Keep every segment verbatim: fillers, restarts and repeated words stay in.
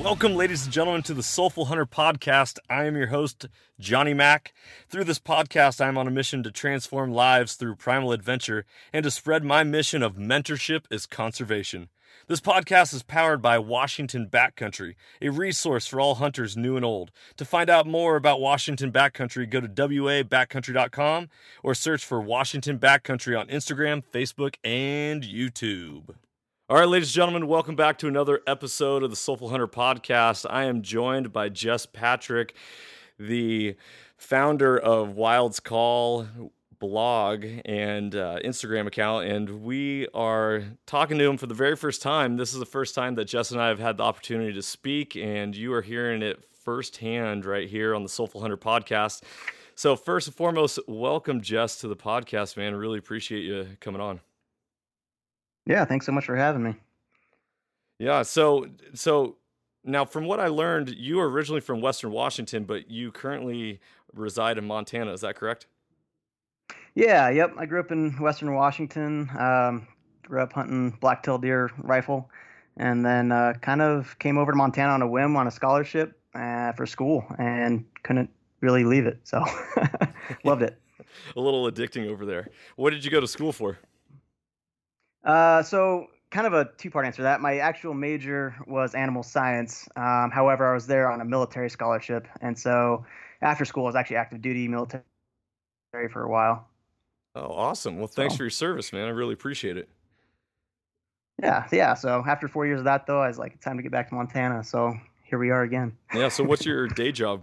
Welcome, ladies and gentlemen, to the Soulful Hunter podcast. I am your host, Johnny Mack. Through this podcast, I am on a mission to transform lives through primal adventure and to spread my mission of mentorship as conservation. This podcast is powered by Washington Backcountry, a resource for all hunters new and old. To find out more about Washington Backcountry, go to w a backcountry dot com or search for Washington Backcountry on Instagram, Facebook, and YouTube. All right, ladies and gentlemen, welcome back to another episode of the Soulful Hunter podcast. I am joined by Jess Patrick, the founder of Wild's Call blog and uh, Instagram account, and we are talking to him for the very first time. This is the first time that Jess and I have had the opportunity to speak, and you are hearing it firsthand right here on the Soulful Hunter podcast. So first and foremost, welcome, Jess, to the podcast, man. I really appreciate you coming on. Yeah, thanks so much for having me. Yeah, so so now from what I learned, you are originally from Western Washington, but you currently reside in Montana. Is that correct? Yeah, yep. I grew up in Western Washington. Um, grew up hunting black-tailed deer rifle, and then uh, kind of came over to Montana on a whim on a scholarship uh, for school, and couldn't really leave it. So loved it. A little addicting over there. What did you go to school for? Uh, so kind of a two-part answer to that. My actual major was animal science. Um, however, I was there on a military scholarship, and so after school, I was actually active duty military for a while. Oh, awesome. Well, thanks So for your service, man. I really appreciate it. yeah, yeah. So after four years of that, though, I was like, it's time to get back to Montana. So here we are again. Yeah, so what's your day job?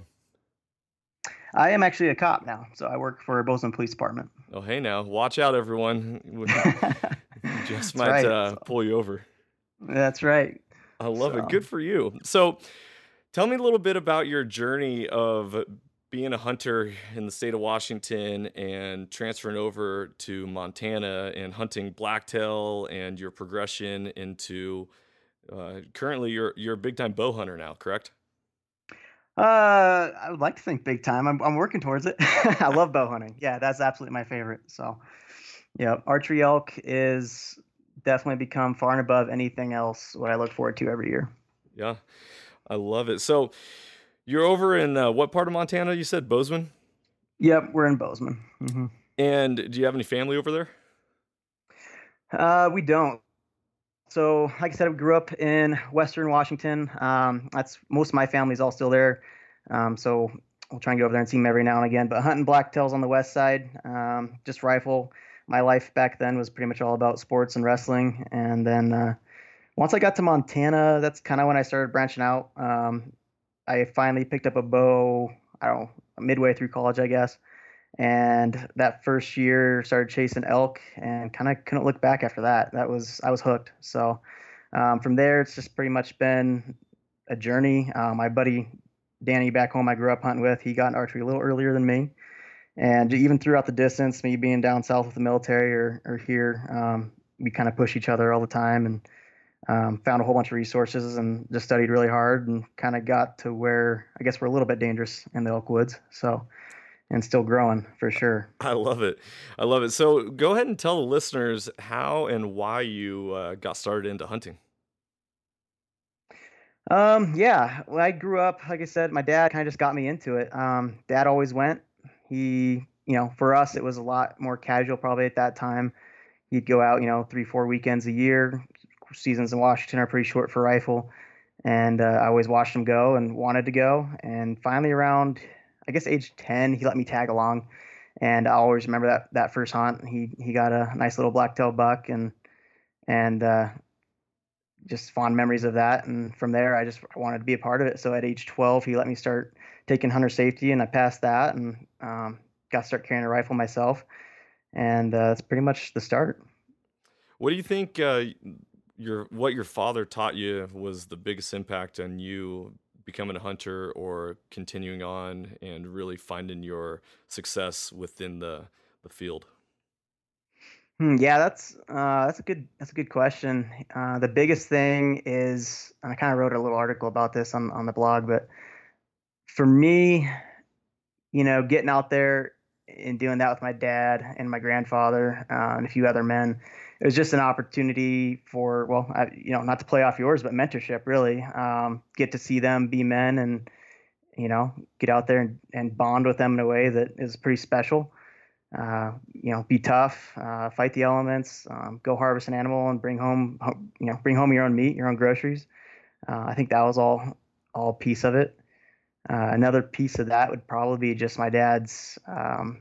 I am actually a cop now, so I work for Bozeman Police Department. Oh, hey now. Watch out, everyone. Jess That's might right. uh, So, pull you over. that's right. I love it. So Good for you. So tell me a little bit about your journey of being a hunter in the state of Washington and transferring over to Montana and hunting blacktail and your progression into uh, currently you're you're a big time bow hunter now, correct? uh, I would like to think big time. I'm I'm working towards it. I love bow hunting. Yeah, that's absolutely my favorite. So yeah, archery elk is definitely become far and above anything else what I look forward to every year. Yeah, I love it. So you're over in uh, what part of Montana? You said Bozeman? Yep, we're in Bozeman. hmm And do you have any family over there? Uh, we don't. So, like I said, we grew up in Western Washington. Um, that's most of my family's all still there. Um, so we'll try and get over there and see them every now and again. But hunting blacktails on the west side, um, just rifle. My life back then was pretty much all about sports and wrestling. And then uh, once I got to Montana, that's kind of when I started branching out. Um, I finally picked up a bow, I don't know, midway through college, I guess. And that first year started chasing elk and kind of couldn't look back after that. That was, I was hooked. So um, from there, it's just pretty much been a journey. Uh, my buddy Danny back home, I grew up hunting with, he got in archery a little earlier than me. And even throughout the distance, me being down south with the military or, or here, um, we kind of push each other all the time and um, found a whole bunch of resources and just studied really hard and kind of got to where I guess we're a little bit dangerous in the elk woods. So, and still growing for sure. I love it. I love it. So go ahead and tell the listeners how and why you uh, got started into hunting. Um, yeah, well, I grew up, like I said, my dad kind of just got me into it. Um, dad always went. He, you know, for us, it was a lot more casual probably at that time. He'd go out, you know, three, four weekends a year. Seasons in Washington are pretty short for rifle. And uh, I always watched him go and wanted to go. And finally around, I guess, age ten, he let me tag along. And I always remember that that first hunt. He he got a nice little blacktail buck and and uh, just fond memories of that. And from there, I just wanted to be a part of it. So at age twelve, he let me start taking hunter safety, and I passed that and um, got to start carrying a rifle myself. And uh, that's pretty much the start. What do you think uh, your what your father taught you was the biggest impact on you becoming a hunter or continuing on and really finding your success within the the field? Hmm, yeah, that's uh, that's a good that's a good question. Uh, the biggest thing is, and I kind of wrote a little article about this on on the blog, but for me, you know, getting out there in doing that with my dad and my grandfather uh, and a few other men. It was just an opportunity for, well, I, you know, not to play off yours, but mentorship, really. Um, get to see them be men and, you know, get out there and, and bond with them in a way that is pretty special. Uh, you know, be tough, uh, fight the elements, um, go harvest an animal and bring home, you know, bring home your own meat, your own groceries. Uh, I think that was all, all piece of it. Uh, another piece of that would probably be just my dad's, um,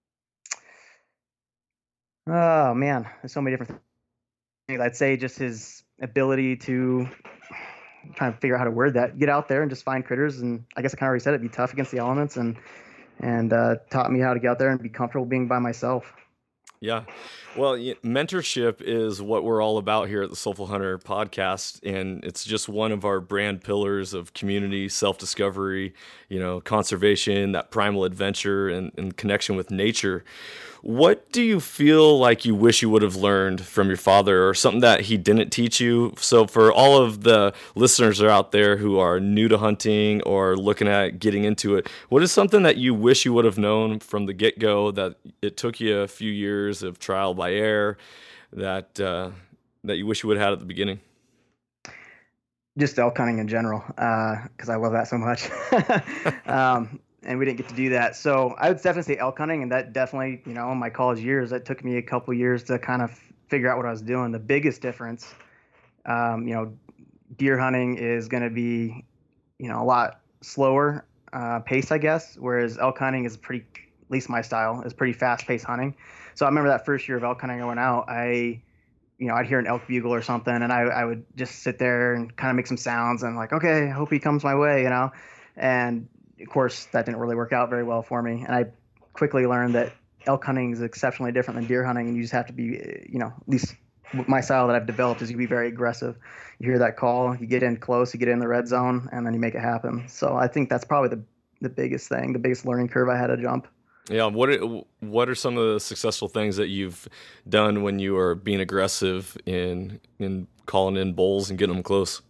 oh man, there's so many different things. I'd say just his ability to, I'm trying to figure out how to word that, get out there and just find critters. And I guess I kind of already said it, be tough against the elements, and, and uh, taught me how to get out there and be comfortable being by myself. Yeah. Well, mentorship is what we're all about here at the Soulful Hunter podcast. And it's just one of our brand pillars of community, self-discovery, you know, conservation, that primal adventure and, and connection with nature. What do you feel like you wish you would have learned from your father, or something that he didn't teach you? So for all of the listeners that are out there who are new to hunting or looking at getting into it, what is something that you wish you would have known from the get-go that it took you a few years of trial by error that uh, that you wish you would have had at the beginning? Just elk hunting in general, because uh, I love that so much. um, and we didn't get to do that. So I would definitely say elk hunting, and that definitely, you know, in my college years, that took me a couple years to kind of figure out what I was doing. The biggest difference, um, you know, deer hunting is going to be, you know, a lot slower uh, pace, I guess, whereas elk hunting is pretty, at least my style, is pretty fast-paced hunting. So I remember that first year of elk hunting I went out, I, you know, I'd hear an elk bugle or something, and I, I would just sit there and kind of make some sounds and like, okay, I hope he comes my way, you know. And of course, that didn't really work out very well for me. And I quickly learned that elk hunting is exceptionally different than deer hunting, and you just have to be, you know, at least my style that I've developed is you be very aggressive. You hear that call, you get in close, you get in the red zone, and then you make it happen. So I think that's probably the the biggest thing, the biggest learning curve I had to jump. Yeah, what are, what are some of the successful things that you've done when you are being aggressive in in calling in bulls and getting them close?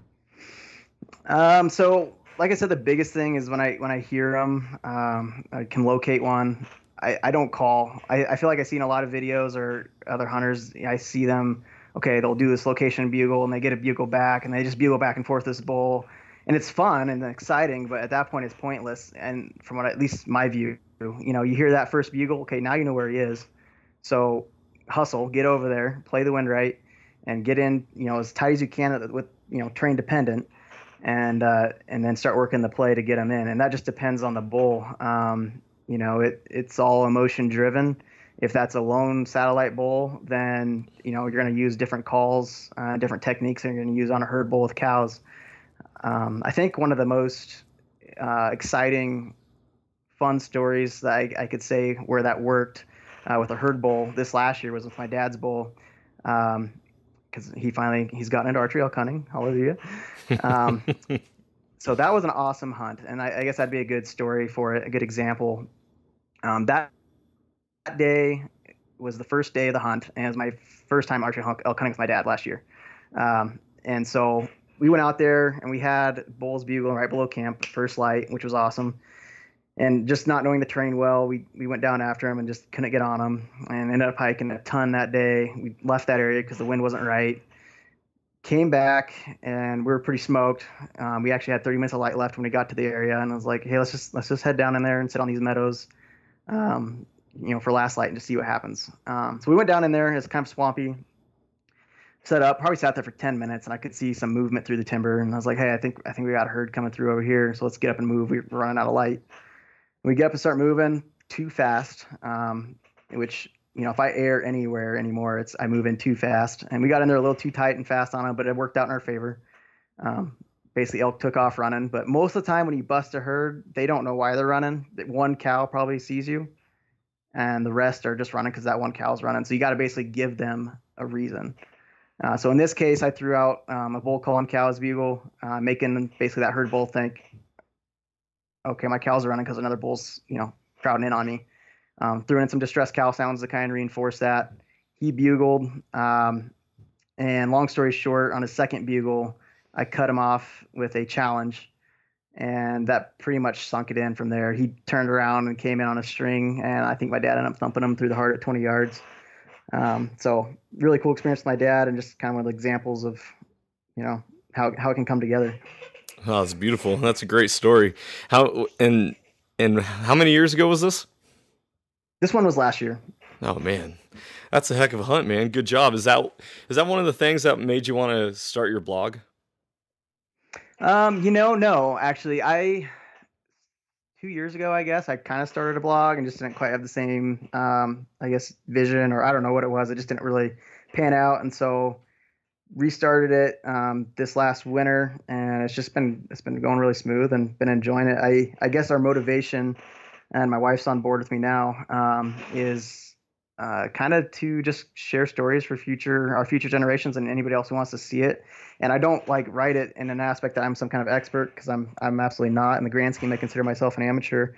Um, so like I said, the biggest thing is when I when I hear them, um, I can locate one. I, I don't call. I, I feel like I've seen a lot of videos or other hunters. I see them. Okay, they'll do this location bugle and they get a bugle back and they just bugle back and forth this bull, and it's fun and exciting. But at that point, it's pointless. And from what at least my view, you know, you hear that first bugle. Okay, now you know where he is. So hustle, get over there, play the wind right, and get in. You know, as tight as you can with you know train dependent. And uh, and then start working the play to get them in, and that just depends on the bull. Um, you know, it it's all emotion driven. If that's a lone satellite bull, then you know you're going to use different calls, uh, different techniques, and you're going to use on a herd bull with cows. Um, I think one of the most uh, exciting, fun stories that I, I could say where that worked uh, with a herd bull this last year was with my dad's bull. Um, because he finally he's gotten into archery elk hunting. Hallelujah. Um, so that was an awesome hunt, and I, I guess that'd be a good story for it, a good example. Um, that, that day was the first day of the hunt, and it was my first time archery elk hunting with my dad last year. Um, and so we went out there, and we had bulls bugling right below camp, first light, which was awesome. And just not knowing the terrain well, we, we went down after him and just couldn't get on him, and ended up hiking a ton that day. We left that area because the wind wasn't right. Came back and we were pretty smoked. Um, we actually had thirty minutes of light left when we got to the area, and I was like, hey, let's just let's just head down in there and sit on these meadows, um, you know, for last light and just see what happens. Um, so we went down in there. It's kind of swampy. Set up, probably sat there for ten minutes, and I could see some movement through the timber. And I was like, hey, I think I think we got a herd coming through over here, so let's get up and move. We're running out of light. We get up and start moving too fast, um, which, you know, if I air anywhere anymore, it's I move in too fast. And we got in there a little too tight and fast on them, but it worked out in our favor. Um, basically, elk took off running. But most of the time when you bust a herd, they don't know why they're running. One cow probably sees you, and the rest are just running because that one cow's running. So you got to basically give them a reason. Uh, so in this case, I threw out um, a bull calling cow's bugle, uh, making basically that herd bull think, okay, my cows are running because another bull's, you know, crowding in on me. Um, threw in some distress cow sounds to kind of reinforce that. He bugled, um, and long story short, on his second bugle, I cut him off with a challenge, and that pretty much sunk it in from there. He turned around and came in on a string, and I think my dad ended up thumping him through the heart at twenty yards. Um, so really cool experience with my dad, and just kind of one of the examples of, you know, how how it can come together. Oh, that's beautiful. That's a great story. How and and how many years ago was this? This one was last year. Oh man, that's a heck of a hunt, man. Good job. Is that is that one of the things that made you want to start your blog? Um, you know, no, actually, I two years ago, I guess, I kind of started a blog and just didn't quite have the same, um, I guess, vision, or I don't know what it was. It just didn't really pan out, and so restarted it um, this last winter, and it's just been it's been going really smooth and been enjoying it. I I guess our motivation, and my wife's on board with me now, um, is uh, kind of to just share stories for future our future generations and anybody else who wants to see it. And I don't like write it in an aspect that I'm some kind of expert, because I'm I'm absolutely not. In the grand scheme, I consider myself an amateur,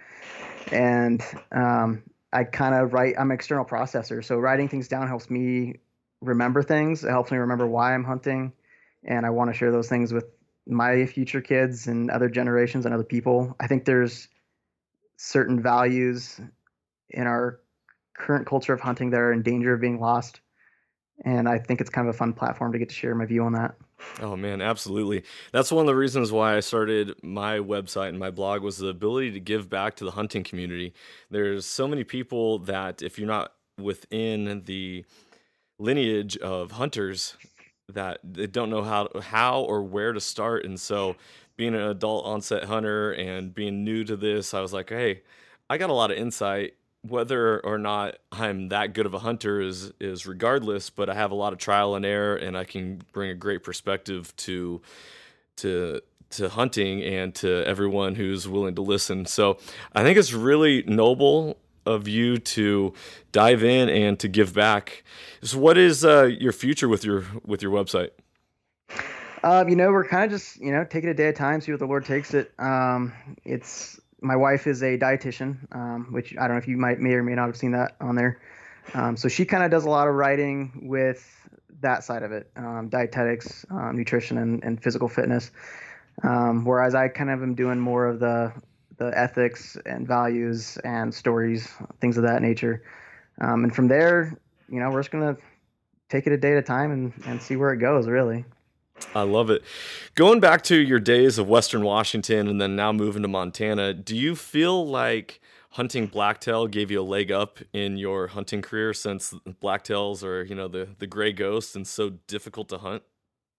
and um, I kind of write. I'm an external processor, so writing things down helps me remember things. It helps me remember why I'm hunting, and I want to share those things with my future kids and other generations and other people. I think there's certain values in our current culture of hunting that are in danger of being lost, and I think it's kind of a fun platform to get to share my view on that. Oh man, absolutely. That's one of the reasons why I started my website and my blog, was the ability to give back to the hunting community. There's so many people that if you're not within the lineage of hunters, that they don't know how how or where to start. And so being an adult onset hunter and being new to this, I was like, hey, I got a lot of insight. Whether or not I'm that good of a hunter is is regardless, but I have a lot of trial and error, and I can bring a great perspective to to to hunting and to everyone who's willing to listen. So I think it's really noble of you to dive in and to give back. So what is uh, your future with your with your website? Um, you know, we're kind of just, you know, taking it a day at a time, see what the Lord takes it. Um, it's my wife is a dietitian, um, which I don't know if you might may or may not have seen that on there. Um, so she kind of does a lot of writing with that side of it, um, dietetics, um, nutrition, and, and physical fitness. Um, whereas I kind of am doing more of the the ethics and values and stories, things of that nature. Um, and from there, you know, we're just gonna take it a day at a time and, and see where it goes, really. I love it. Going back to your days of Western Washington and then now moving to Montana, do you feel like hunting blacktail gave you a leg up in your hunting career, since blacktails are, you know, the, the gray ghosts and so difficult to hunt?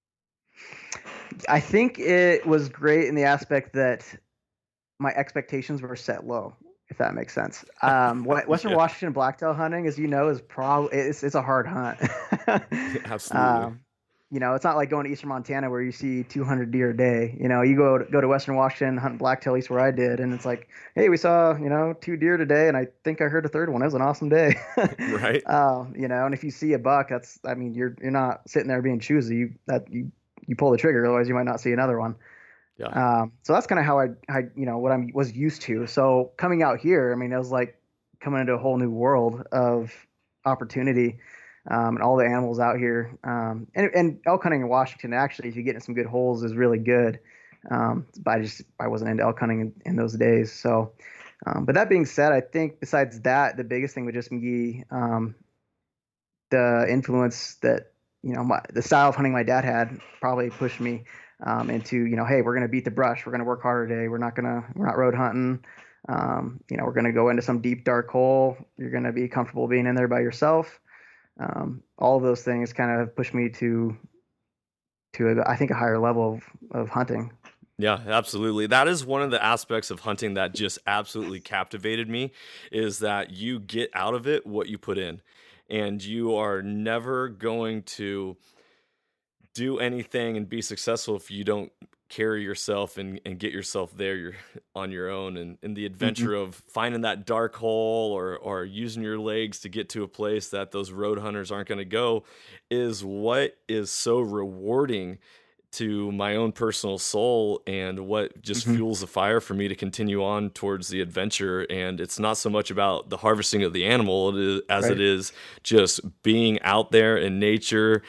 I think it was great in the aspect that my expectations were set low, if that makes sense. Um, Western yeah. Washington blacktail hunting, as you know, is probably it's it's a hard hunt. Absolutely. Um, You know, it's not like going to eastern Montana where you see two hundred deer a day. You know, you go to, go to Western Washington, hunt blacktail, at least where I did, and it's like, hey, we saw, you know, two deer today, and I think I heard a third one. It was an awesome day. Right. Uh, you know, and if you see a buck, that's, I mean, you're you're not sitting there being choosy. You that you you pull the trigger, otherwise you might not see another one. Yeah. Um, so that's kind of how I, I, you know, what I was used to. So coming out here, I mean, it was like coming into a whole new world of opportunity. Um, and all the animals out here, um, and, and elk hunting in Washington, actually, if you get in some good holes, is really good. Um, but I just I wasn't into elk hunting in, in those days. So, um, but that being said, I think besides that, the biggest thing would just be um, the influence that, you know, my, the style of hunting my dad had probably pushed me um, into, you know, hey, we're gonna beat the brush, we're gonna work harder today, we're not gonna we're not road hunting. Um, you know, we're gonna go into some deep dark hole. You're gonna be comfortable being in there by yourself. Um, all of those things kind of pushed me to, to a, I think, a higher level of, of hunting. Yeah, absolutely. That is one of the aspects of hunting that just absolutely captivated me, is that you get out of it what you put in, and you are never going to do anything and be successful if you don't carry yourself and, and get yourself there you're on your own. And, and the adventure mm-hmm. of finding that dark hole or or using your legs to get to a place that those road hunters aren't going to go is what is so rewarding to my own personal soul, and what just mm-hmm. fuels the fire for me to continue on towards the adventure. And it's not so much about the harvesting of the animal as right. it is just being out there in nature,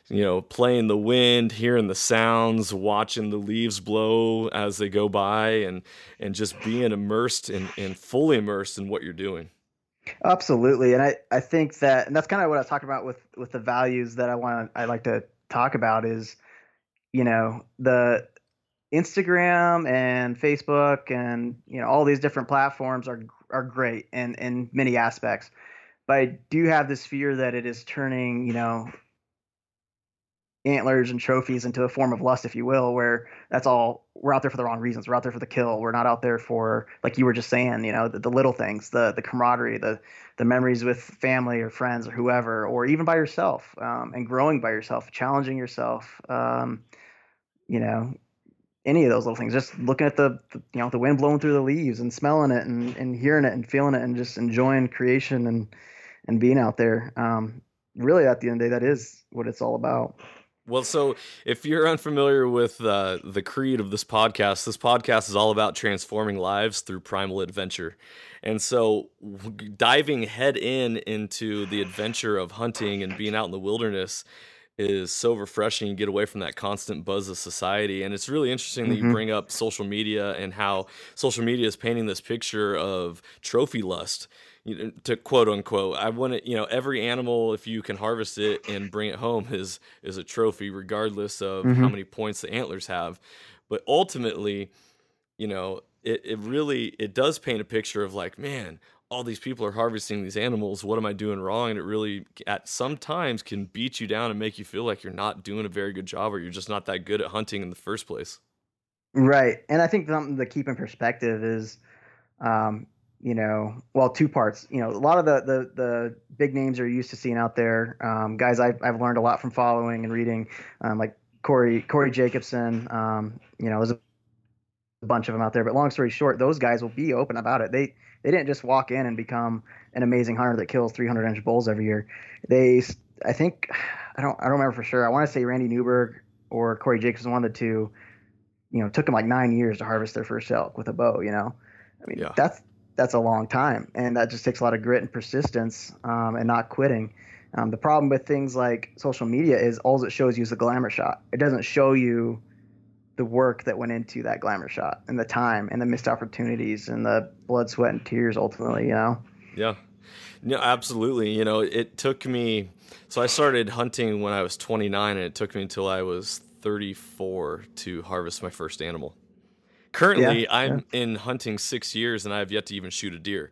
you know, playing the wind, hearing the sounds, watching the leaves blow as they go by, and and just being immersed and, and fully immersed in what you're doing. Absolutely. And I, I think that, and that's kind of what I was talking about with, with the values that I want to, I like to talk about is, you know, the Instagram and Facebook and, you know, all these different platforms are, are great in, in many aspects, but I do have this fear that it is turning, you know, antlers and trophies into a form of lust, if you will, where that's all, we're out there for the wrong reasons. We're out there for the kill. We're not out there for, like you were just saying, you know, the, the little things, the the camaraderie, the the memories with family or friends or whoever, or even by yourself, um, and growing by yourself, challenging yourself, um, you know, any of those little things. Just looking at the, the you know the wind blowing through the leaves and smelling it and, and hearing it and feeling it and just enjoying creation and and being out there. Um, really, at the end of the day, that is what it's all about. Well, so if you're unfamiliar with uh, the creed of this podcast, this podcast is all about transforming lives through primal adventure. And so diving head in into the adventure of hunting and being out in the wilderness is so refreshing. You get away from that constant buzz of society. And it's really interesting that you Mhm. bring up social media and how social media is painting this picture of trophy lust. You know, to quote unquote, I want to, you know, every animal, if you can harvest it and bring it home, is is a trophy, regardless of how Mhm. many points the antlers have. But ultimately, you know, it, it really it does paint a picture of like, man, all these people are harvesting these animals. What am I doing wrong? And it really, at sometimes, can beat you down and make you feel like you're not doing a very good job, or you're just not that good at hunting in the first place. Right. And I think something to keep in perspective is, um, you know, well, two parts. You know, a lot of the the, the big names are used to seeing out there. Um, guys, I've I've learned a lot from following and reading, um, like Corey Corey Jacobson. Um, you know, there's a bunch of them out there. But long story short, those guys will be open about it. They they didn't just walk in and become an amazing hunter that kills three hundred inch bulls every year. They, I think, I don't I don't remember for sure. I want to say Randy Newberg or Corey Jacobson, one of the two. You know, took them like nine years to harvest their first elk with a bow. You know, I mean, Yeah. that's that's a long time, and that just takes a lot of grit and persistence, um, and not quitting. Um, the problem with things like social media is all it shows you is a glamour shot. It doesn't show you the work that went into that glamour shot and the time and the missed opportunities and the blood, sweat, and tears ultimately. You know. Yeah. No, absolutely. You know, it took me, so I started hunting when I was twenty-nine, and it took me until I was thirty-four to harvest my first animal. Currently, Yeah. I'm Yeah. in hunting six years, and I have yet to even shoot a deer.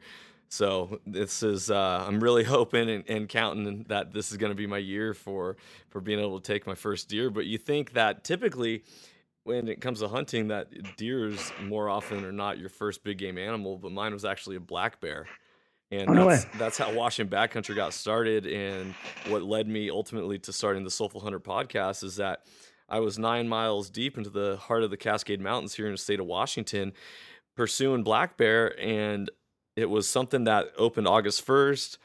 So this is, uh, I'm really hoping and, and counting that this is going to be my year for, for being able to take my first deer. But you think that typically when it comes to hunting, that deer is more often than not your first big game animal, but mine was actually a black bear. Oh, And no way. that's that's how Washington Backcountry got started, and what led me ultimately to starting the Soulful Hunter podcast is that I was nine miles deep into the heart of the Cascade Mountains here in the state of Washington, pursuing black bear, and it was something that opened August first.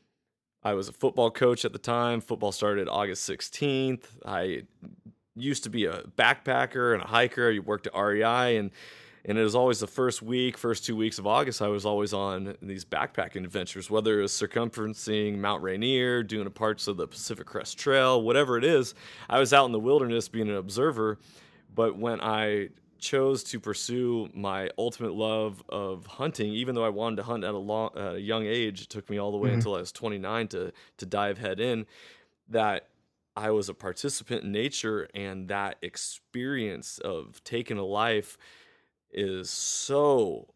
I was a football coach at the time. Football started August sixteenth. I used to be a backpacker and a hiker. I worked at R E I, and and it was always the first week, first two weeks of August, I was always on these backpacking adventures, whether it was circumferencing Mount Rainier, doing parts of the Pacific Crest Trail, whatever it is. I was out in the wilderness being an observer. But when I chose to pursue my ultimate love of hunting, even though I wanted to hunt at a, long, at a young age, it took me all the way Mhm. until I was twenty-nine to to dive head in, that I was a participant in nature, and that experience of taking a life is so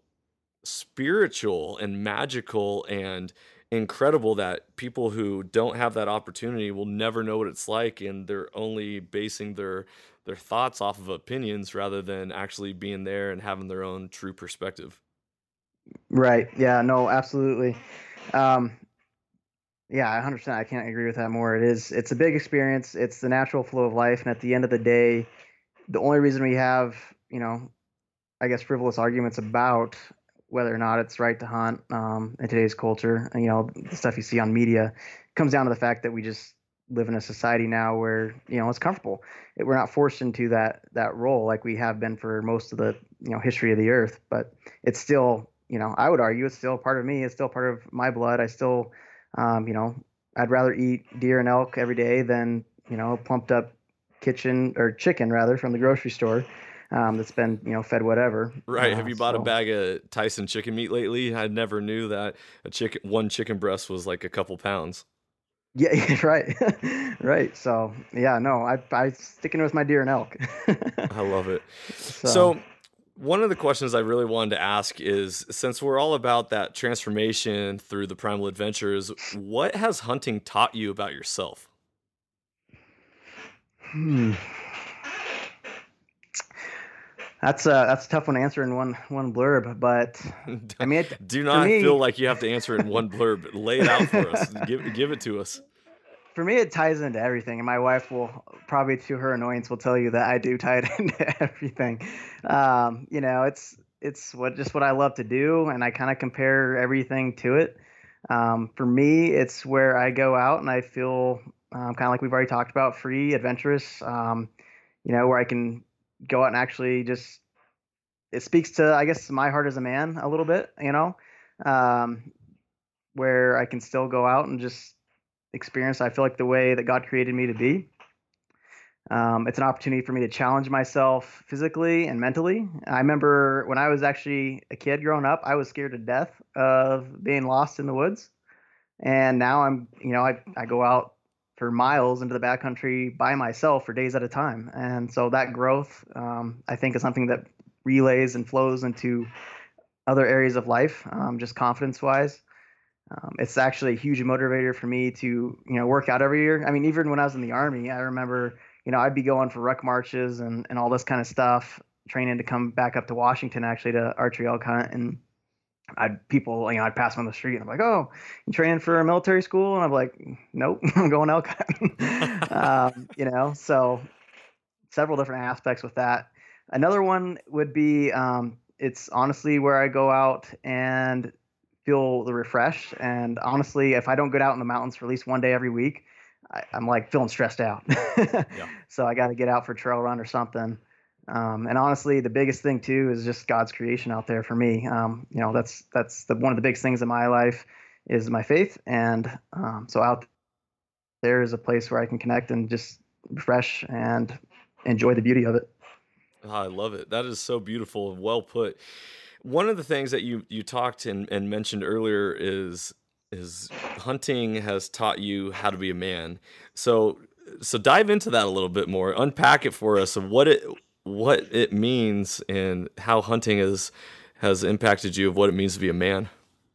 spiritual and magical and incredible that people who don't have that opportunity will never know what it's like, and they're only basing their their thoughts off of opinions rather than actually being there and having their own true perspective. Right. Yeah. No. Absolutely. Um, Yeah, one hundred percent. I can't agree with that more. It is, it's a big experience. It's the natural flow of life. And at the end of the day, the only reason we have, you know, I guess frivolous arguments about whether or not it's right to hunt, um, in today's culture, and, you know, the stuff you see on media comes down to the fact that we just live in a society now where, you know, it's comfortable. It, we're not forced into that, that role like we have been for most of the, you know, history of the earth, but it's still, you know, I would argue it's still part of me. It's still part of my blood. I still, um, you know, I'd rather eat deer and elk every day than you know, plumped up kitchen or chicken rather from the grocery store um, that's been, you know, fed whatever. Right. Have Uh, you bought a so bag of Tyson chicken meat lately? I never knew that a chicken, one chicken breast was like a couple pounds. yeah, yeah, right, right. So yeah, no, I I sticking with my deer and elk. I love it. So So, one of the questions I really wanted to ask is, since we're all about that transformation through the primal adventures, what has hunting taught you about yourself? hmm, that's a that's a tough one to answer in one one blurb, but I mean, it, Do for not feel me, like you have to answer it in one blurb. Lay it out for us. Give give it to us. for me, it ties into everything, and my wife will probably, to her annoyance, will tell you that I do tie it into everything. Um, you know, it's it's what just what I love to do, and I kind of compare everything to it. Um, for me, it's where I go out and I feel um, kind of like we've already talked about, free, adventurous. Um, you know, where I can go out and actually just it speaks to, I guess, my heart as a man a little bit. You know, um, where I can still go out and just experience. I feel like the way that God created me to be. Um, it's an opportunity for me to challenge myself physically and mentally. I remember when I was actually a kid growing up, I was scared to death of being lost in the woods. And now I'm, you know, I, I go out for miles into the backcountry by myself for days at a time. And so that growth, um, I think, is something that relays and flows into other areas of life, um, just confidence wise. Um, it's actually a huge motivator for me to, you know, work out every year. I mean, even when I was in the Army, I remember, you know, I'd be going for ruck marches and, and all this kind of stuff, training to come back up to Washington actually to archery elk hunt. And I'd people, you know, I'd pass them on the street and I'm like, oh, you training for a military school? And I'm like, nope, I'm going elk hunting. um, you know, so several different aspects with that. Another one would be um, it's honestly where I go out and feel the refresh. And honestly, if I don't get out in the mountains for at least one day every week, I, I'm like feeling stressed out. Yeah. So I got to get out for a trail run or something. Um, and honestly, the biggest thing too is just God's creation out there for me. Um, you know, that's that's the one of the biggest things in my life is my faith, and um, so out there is a place where I can connect and just refresh and enjoy the beauty of it. Oh, I love it. That is so beautiful and well put. One of the things that you you talked and, and mentioned earlier is is hunting has taught you how to be a man. So so dive into that a little bit more. Unpack it for us of what it what it means and how hunting has has impacted you of what it means to be a man.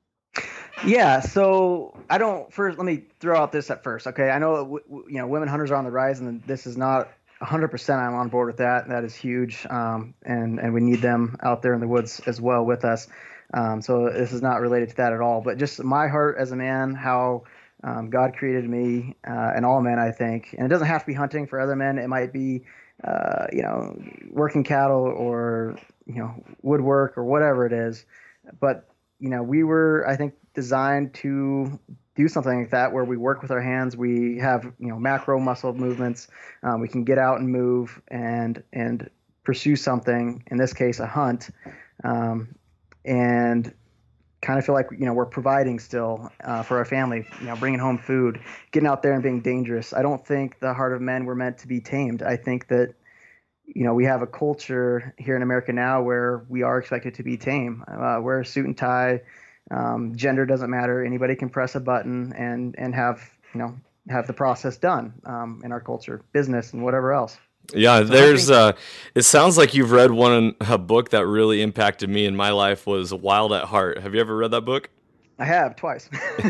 Yeah, so I don't first. Let me throw out this at first, okay? I know w- w- you know women hunters are on the rise, and this is not one hundred percent. I'm on board with that. That is huge, um, and and we need them out there in the woods as well with us. Um, so this is not related to that at all. But just my heart as a man, how um, God created me, uh, and all men, I think. And it doesn't have to be hunting for other men. It might be, uh, you know, working cattle or you know woodwork or whatever it is. But you know, we were, I think, designed to do something like that where we work with our hands. We have, you know, macro muscle movements. Um, we can get out and move and and pursue something. In this case, a hunt, um, and kind of feel like you know we're providing still uh, for our family. You know, bringing home food, getting out there and being dangerous. I don't think the heart of men were meant to be tamed. I think that you know, we have a culture here in America now where we are expected to be tame. Uh, wear a suit and tie. Um, gender doesn't matter. Anybody can press a button and and have you know have the process done um, in our culture, business, and whatever else. Yeah, So I there's think, uh it sounds like you've read one a book that really impacted me in my life was Wild at Heart. Have you ever read that book? I have twice.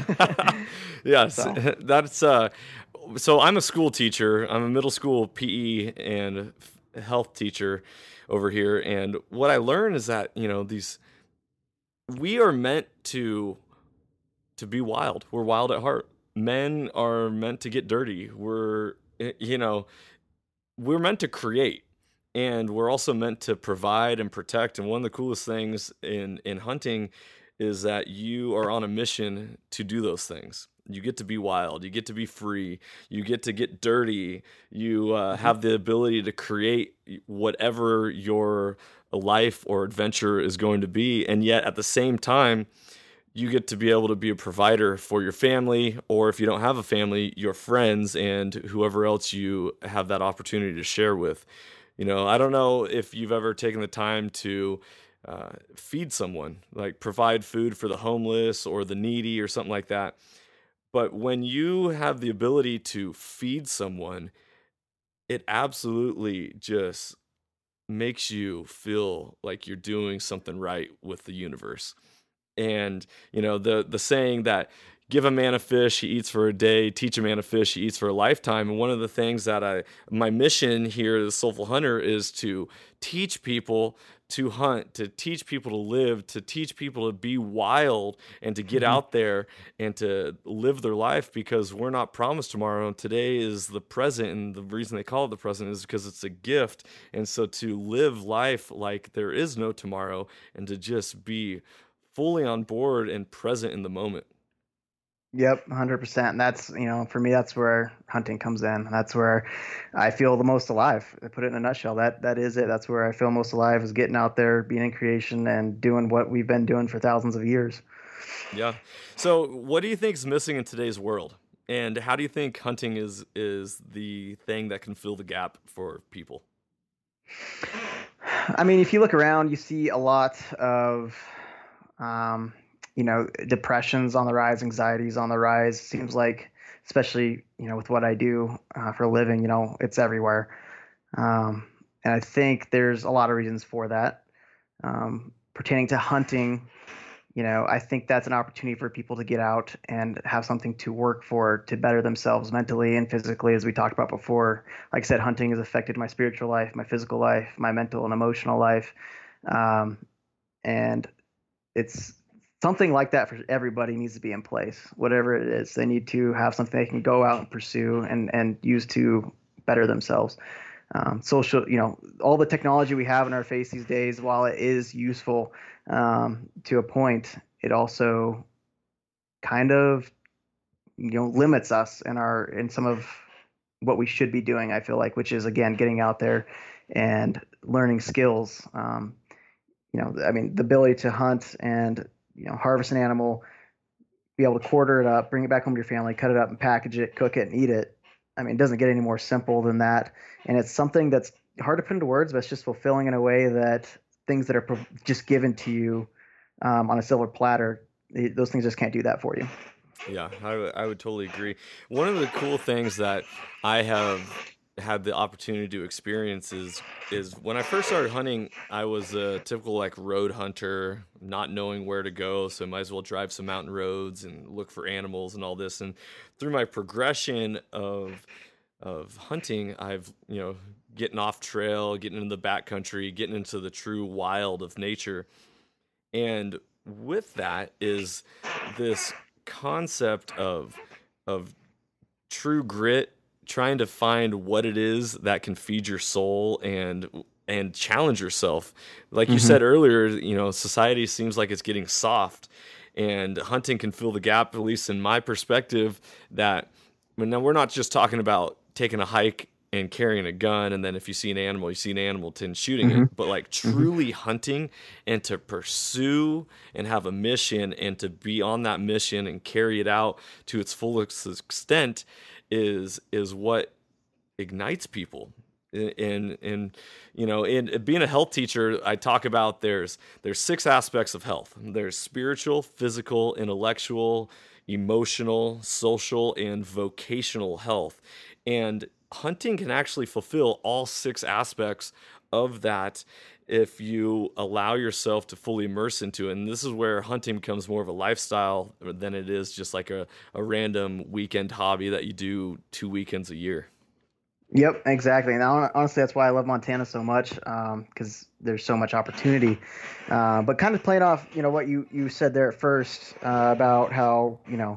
Yes, So that's uh so I'm a school teacher. I'm a middle school P E and health teacher over here, and what I learned is that, you know, these we are meant to to be wild. We're wild at heart. Men are meant to get dirty. We're you know, we're meant to create, and we're also meant to provide and protect. And one of the coolest things in in hunting is that you are on a mission to do those things. You get to be wild. You get to be free. You get to get dirty. You uh, have the ability to create whatever your life or adventure is going to be. And yet at the same time, you get to be able to be a provider for your family, or if you don't have a family, your friends and whoever else you have that opportunity to share with. You know, I don't know if you've ever taken the time to uh, feed someone, like provide food for the homeless or the needy or something like that. But when you have the ability to feed someone, it absolutely just makes you feel like you're doing something right with the universe. And, you know, the the saying that give a man a fish, he eats for a day, teach a man a fish, he eats for a lifetime. And one of the things that I, my mission here as Soulful Hunter is to teach people to hunt, to teach people to live, to teach people to be wild and to get Mm-hmm. out there and to live their life, because we're not promised tomorrow. And today is the present. And the reason they call it the present is because it's a gift. And so to live life like there is no tomorrow and to just be fully on board and present in the moment. Yep, one hundred percent. And that's, you know, for me, that's where hunting comes in. That's where I feel the most alive. I put it in a nutshell. That that is it. That's where I feel most alive, is getting out there, being in creation, and doing what we've been doing for thousands of years. Yeah. So what do you think is missing in today's world? And how do you think hunting is is the thing that can fill the gap for people? I mean, if you look around, you see a lot of um, you know, depression's on the rise, anxiety's on the rise. Seems like, especially, you know, with what I do uh, for a living, you know, it's everywhere. Um, and I think there's a lot of reasons for that. Um, pertaining to hunting, you know, I think that's an opportunity for people to get out and have something to work for, to better themselves mentally and physically, as we talked about before. Like I said, hunting has affected my spiritual life, my physical life, my mental and emotional life. Um, and it's something like that for everybody needs to be in place. Whatever it is, they need to have something they can go out and pursue and, and use to better themselves. Um, social, you know, all the technology we have in our face these days, while it is useful um, to a point, it also kind of, you know, limits us in our in some of what we should be doing. I feel like, which is, again, getting out there and learning skills. Um, you know, I mean, the ability to hunt and, you know, harvest an animal, be able to quarter it up, bring it back home to your family, cut it up and package it, cook it and eat it. I mean, it doesn't get any more simple than that. And it's something that's hard to put into words, but it's just fulfilling in a way that things that are pro- just given to you um, on a silver platter, they, those things just can't do that for you. Yeah, I, w- I would totally agree. One of the cool things that I have had the opportunity to experience is, is when I first started hunting, I was a typical like road hunter, not knowing where to go. So I might as well drive some mountain roads and look for animals and all this. And through my progression of of hunting, I've, you know, getting off trail, getting into the backcountry, getting into the true wild of nature. And with that is this concept of of true grit, trying to find what it is that can feed your soul and and challenge yourself. Like you Mm-hmm. said earlier, you know, society seems like it's getting soft, and hunting can fill the gap, at least in my perspective, that, I mean, now we're not just talking about taking a hike and carrying a gun, and then if you see an animal, you see an animal, and shooting Mm-hmm. it, but like truly hunting and to pursue and have a mission and to be on that mission and carry it out to its fullest extent is is what ignites people. And and you know, in being a health teacher, I talk about there's there's six aspects of health. There's spiritual, physical, intellectual, emotional, social, and vocational health. And hunting can actually fulfill all six aspects of that if you allow yourself to fully immerse into it. And this is where hunting becomes more of a lifestyle than it is just like a, a random weekend hobby that you do two weekends a year. Yep, exactly. And hon- honestly, that's why I love Montana so much, because there's so much opportunity. Uh, but kind of playing off, you know, what you, you said there at first uh, about how, you know,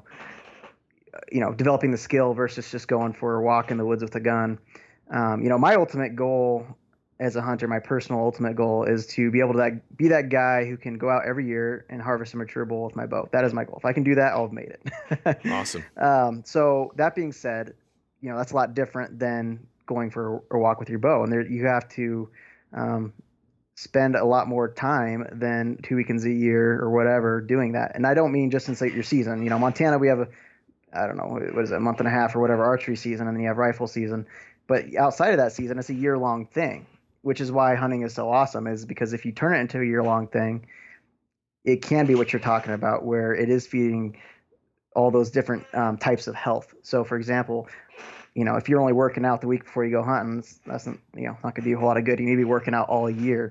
you know, developing the skill versus just going for a walk in the woods with a gun. Um, you know, my ultimate goal as a hunter, my personal ultimate goal is to be able to that, be that guy who can go out every year and harvest a mature bull with my bow. That is my goal. If I can do that, I'll have made it. Awesome. Um, so that being said, you know, that's a lot different than going for a walk with your bow. And there, you have to um, spend a lot more time than two weekends a year or whatever doing that. And I don't mean just in say your season. You know, Montana, we have a, I don't know, what is it, a month and a half or whatever archery season, and then you have rifle season. But outside of that season, it's a year long thing, which is why hunting is so awesome, is because if you turn it into a year long thing, it can be what you're talking about, where it is feeding all those different um, types of health. So, for example, you know, if you're only working out the week before you go hunting, that's not, you know, not going to do you a whole lot of good. You need to be working out all year.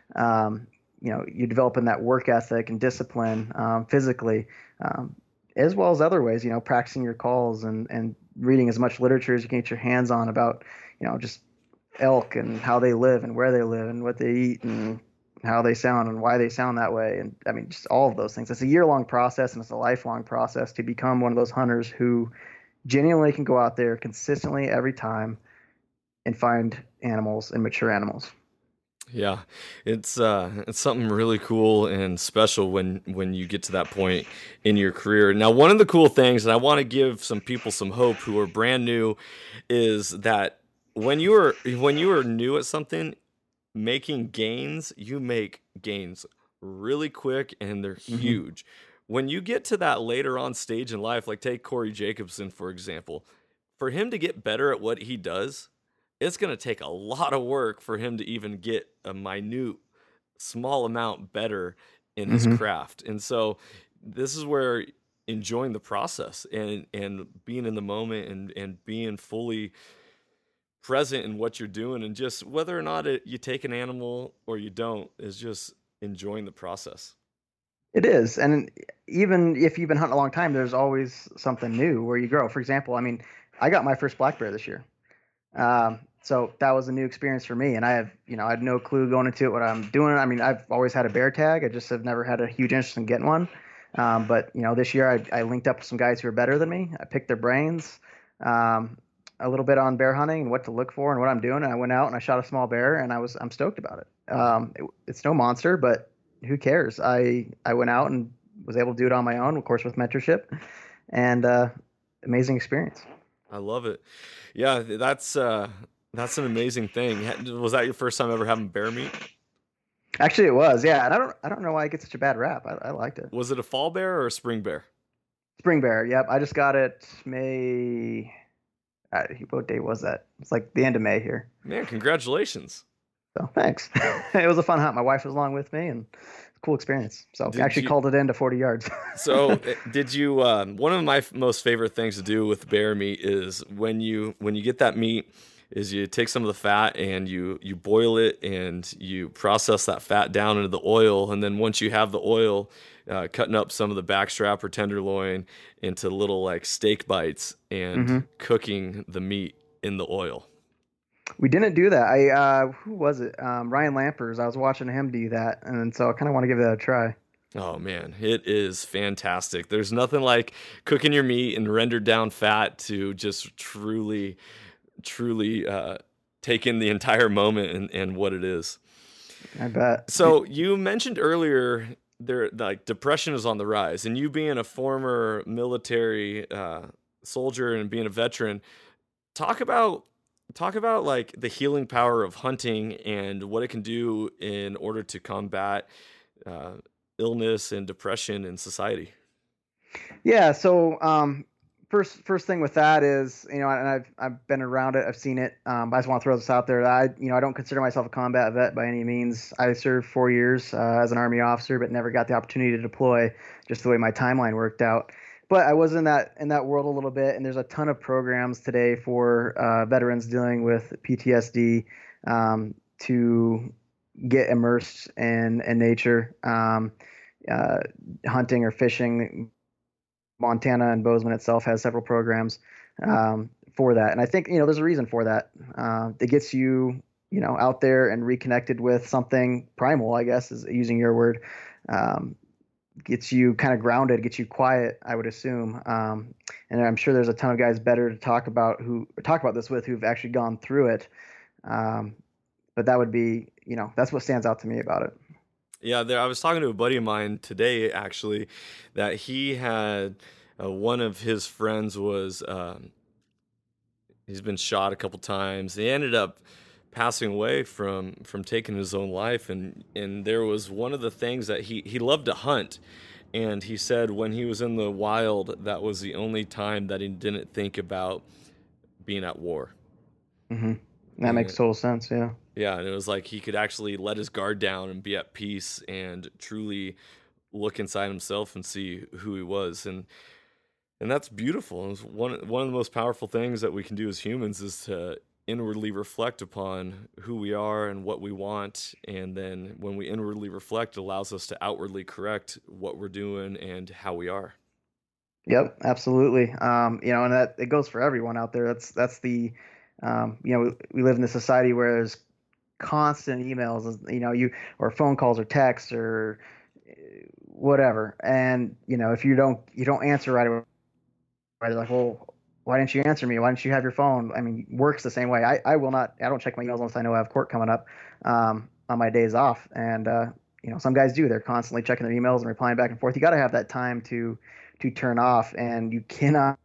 Um, you know, you're developing that work ethic and discipline um, physically, um, as well as other ways, you know, practicing your calls and, and reading as much literature as you can get your hands on about, you know, just elk and how they live and where they live and what they eat and how they sound and why they sound that way. And I mean, just all of those things. It's a year-long process, and it's a lifelong process to become one of those hunters who genuinely can go out there consistently every time and find animals and mature animals. Yeah, it's uh, it's something really cool and special when when you get to that point in your career. Now, one of the cool things, and I want to give some people some hope who are brand new, is that when you are when you are new at something, making gains, you make gains really quick, and they're Mm-hmm. huge. When you get to that later on stage in life, like take Corey Jacobson, for example, for him to get better at what he does, it's going to take a lot of work for him to even get a minute, small amount better in his Mm-hmm. craft. And so this is where enjoying the process and, and being in the moment and, and being fully present in what you're doing, and just whether or not it, you take an animal or you don't, is just enjoying the process. It is. And even if you've been hunting a long time, there's always something new where you grow. For example, I mean, I got my first black bear this year. Um, so that was a new experience for me. And I have, you know, I had no clue going into it what I'm doing. I mean, I've always had a bear tag. I just have never had a huge interest in getting one. Um, but, you know, this year I, I linked up with some guys who are better than me. I picked their brains um, a little bit on bear hunting and what to look for and what I'm doing. And I went out and I shot a small bear, and I was, I'm stoked about it. Um, it it's no monster, but who cares? I, I went out and was able to do it on my own, of course, with mentorship, and uh, amazing experience. I love it. Yeah, that's uh, that's an amazing thing. Was that your first time ever having bear meat? Actually, it was, yeah. And I don't, I don't know why it gets such a bad rap. I, I liked it. Was it a fall bear or a spring bear? Spring bear. Yep. I just got it May. Uh, what day was that? It's like the end of May here. Man, congratulations. So thanks. It was a fun hunt. My wife was along with me, and cool experience. So Did actually you- called it into forty yards. So did you, um, one of my f- most favorite things to do with bear meat is when you, when you get that meat, is you take some of the fat and you, you boil it and you process that fat down into the oil. And then once you have the oil, uh, cutting up some of the backstrap or tenderloin into little like steak bites and Mm-hmm. cooking the meat in the oil. We didn't do that. I uh, who was it? Um, Ryan Lampers. I was watching him do that, and so I kind of want to give that a try. Oh man, it is fantastic. There's nothing like cooking your meat and rendered down fat to just truly, truly uh, take in the entire moment and, and what it is. I bet. So you mentioned earlier there, like depression is on the rise, and you being a former military uh, soldier and being a veteran, talk about talk about like the healing power of hunting and what it can do in order to combat uh, illness and depression in society. Yeah. So um, first first thing with that is, you know, and I've I've been around it. I've seen it. Um, I just want to throw this out there. That I you know I don't consider myself a combat vet by any means. I served four years uh, as an Army officer, but never got the opportunity to deploy, just the way my timeline worked out. But I was in that in that world a little bit, and there's a ton of programs today for uh, veterans dealing with P T S D um, to get immersed in in nature, um, uh, hunting or fishing. Montana and Bozeman itself has several programs um, for that, and I think you know there's a reason for that. Uh, it gets you you know out there and reconnected with something primal, I guess, is using your word. Um, gets you kind of grounded, gets you quiet, I would assume. Um, and I'm sure there's a ton of guys better to talk about who talk about this with who've actually gone through it. Um, but that would be, you know, that's what stands out to me about it. Yeah, there, I was talking to a buddy of mine today, actually, that he had uh, one of his friends was um, he's been shot a couple times. He ended up passing away from from taking his own life, and and there was one of the things that he he loved to hunt, and he said when he was in the wild, that was the only time that he didn't think about being at war. Mm-hmm. That And makes total sense. Yeah. yeah, and it was like he could actually let his guard down and be at peace and truly look inside himself and see who he was. And and that's beautiful. And it's one one of the most powerful things that we can do as humans is to inwardly reflect upon who we are and what we want, and then when we inwardly reflect, it allows us to outwardly correct what we're doing and how we are. Yep, absolutely. Um, you know, and that it goes for everyone out there. That's that's the, um, you know, we, we live in a society where there's constant emails, you know, you or phone calls or texts or uh, whatever, and you know, if you don't you don't answer right away, they're like, well, why didn't you answer me? Why didn't you have your phone? I mean, works the same way. I, I will not. I don't check my emails unless I know I have court coming up um, on my days off, and uh, you know, some guys do. They're constantly checking their emails and replying back and forth. You got to have that time to to turn off, and you cannot